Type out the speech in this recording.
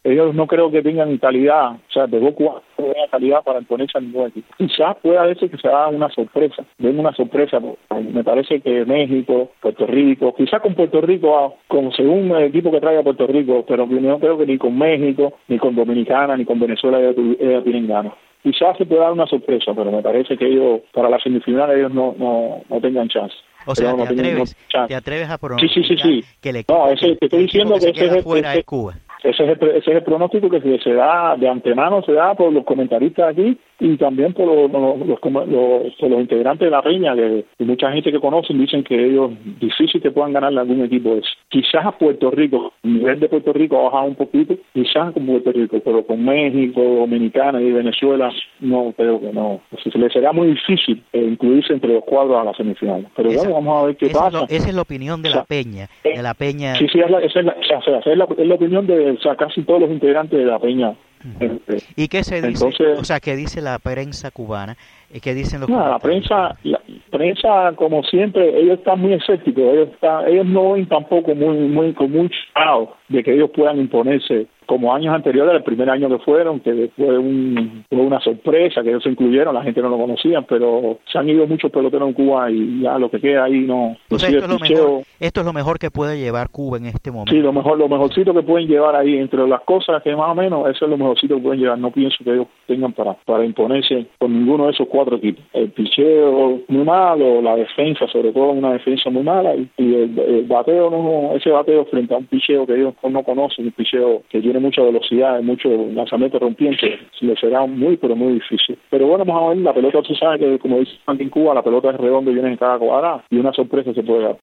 ellos no creo que tengan calidad, o sea, de Goku no tenga calidad para imponerse a ningún equipo. Quizás pueda veces que se haga una sorpresa, den una sorpresa, me parece que México, Puerto Rico, quizás con Puerto Rico, como según el equipo que traiga Puerto Rico, pero no creo que ni con México, ni con Dominicana, ni con Venezuela ellos tienen ganas. Quizás se pueda dar una sorpresa, pero me parece que ellos, para la semifinal, ellos no tengan chance. O sea, te atreves a pronosticar sí. Que el equipo, te estoy diciendo que ese es Cuba. Ese es el pronóstico que se da de antemano, se da por los comentaristas aquí y también por los integrantes de la Peña, que mucha gente que conocen dicen que ellos difícil que puedan ganarle a algún equipo. Quizás a Puerto Rico, el nivel de Puerto Rico ha bajado un poquito, quizás con Puerto Rico, pero con México, Dominicana y Venezuela no creo que no. Se les será muy difícil incluirse entre los cuadros a la semifinal. Pero bueno, vamos a ver qué pasa. Esa es la opinión de la Peña. Sí, esa es la opinión de casi todos los integrantes de la Peña. ¿Y qué se dice? Entonces, o sea, ¿qué dice la prensa cubana? ¿Qué dicen los la prensa, como siempre, ellos están muy escépticos. Ellos no ven tampoco muy con mucho cuidado de que ellos puedan imponerse como años anteriores, el primer año que fueron, que fue una sorpresa, que ellos se incluyeron, la gente no lo conocía, pero se han ido muchos peloteros en Cuba y ya lo que queda ahí no... O sea, esto es lo mejor que puede llevar Cuba en este momento. Sí, lo mejorcito que pueden llevar ahí, entre las cosas que más o menos, eso es lo mejorcito que pueden llevar. No pienso que ellos tengan para imponerse con ninguno de esos 4 equipos. El picheo muy malo, la defensa, sobre todo una defensa muy mala, y el bateo, ese bateo frente a un picheo que ellos no conocen, un picheo que tiene mucha velocidad, mucho lanzamiento rompiente, le será pero muy difícil. Pero bueno, vamos a ver, la pelota, tú sabes que como dice en Cuba, la pelota es redonda y viene en cada cuadrada, y una sorpresa se puede dar.